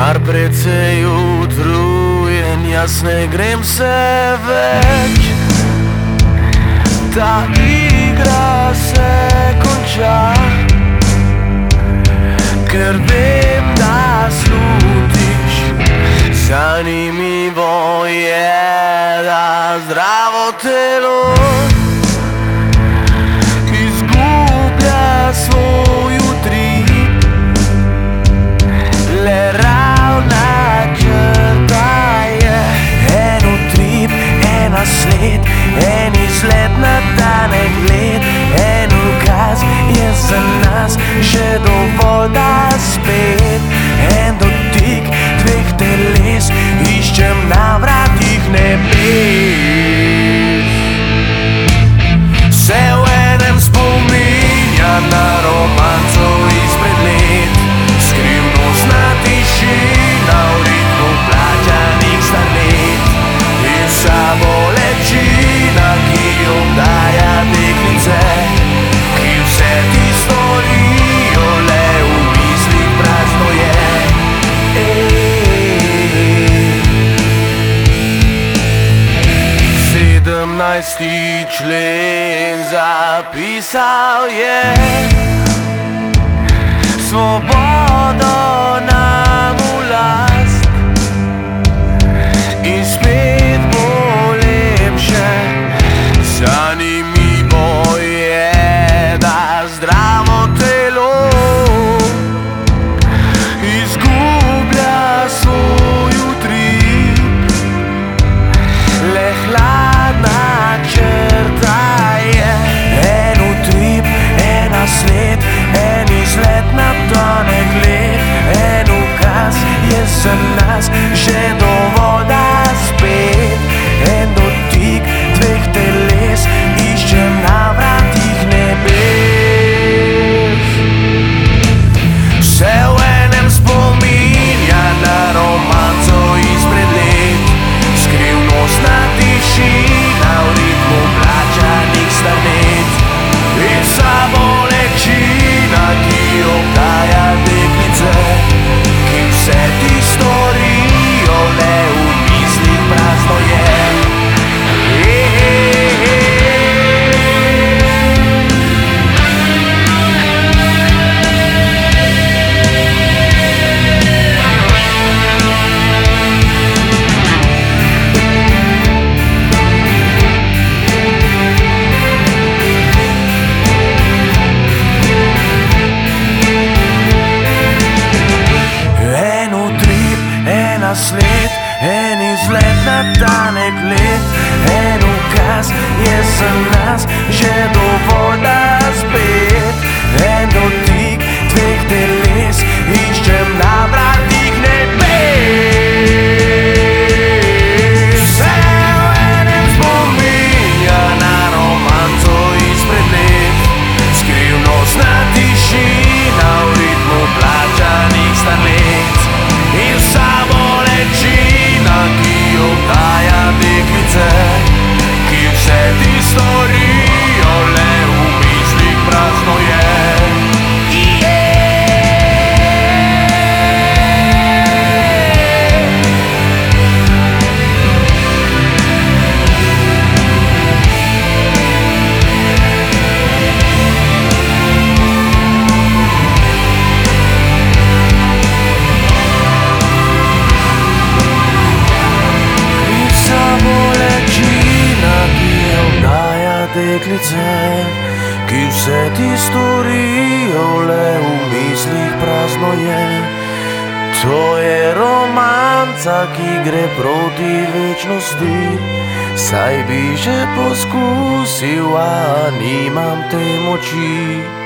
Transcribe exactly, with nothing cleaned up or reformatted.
Kar precej utrujen, jaz ne grem se več. Ta igra se konča, ker vem, da slutiš. Zanimivo je, da zdravo telo izgublja svoj utrip. Le ravna črta je en utrip, ena sled, en izlet na danek gled. En ukaz je za nas že dovolj, da spet en dotik dveh teles iščem na vratih nebes. Se v enem spominja na romanco izpred let, skrivnostna tišina v ritmu plačanih starlet. In samo lečina, ki obdaja deklice, ki vse ti storijo, le v mislih prazno je. Sedemnajsti člen zapisal je svobodo nam v last. In spet bo lepše. Zanimivo je, da zdravo telo izgublja svoj utrip. Le hladna črta je en utrip, ena sled, en izlet na danek gled. En ukaz je za nas že dovolj, da spet en dotik dveh teles iščem na vratih nebes. Vse v enem spominja na romanco izpred let, skrivnostna tišina v ritmu plačanih starlet. In samo lečina, ki obdaja deklice, ki vse ti storijo, le v mislih prazno je. Sled, en izlet na danek gled. En ukaz je za nas že dovolj, da spet en dotik dveh teles iščem na vratih nebes. Vse v enem spominja na romanco izpred let, skrivnostna tišina v ritmu plačanih starlet. In samo lečina, ki obdaja deklice, ki vse ti storijo, le v mislih prazno je. Deklice, ki vse ti storijo, le v mislih prazno je. To je romanca, ki gre proti večnosti. Saj bi že poskusil, a nimam te moči.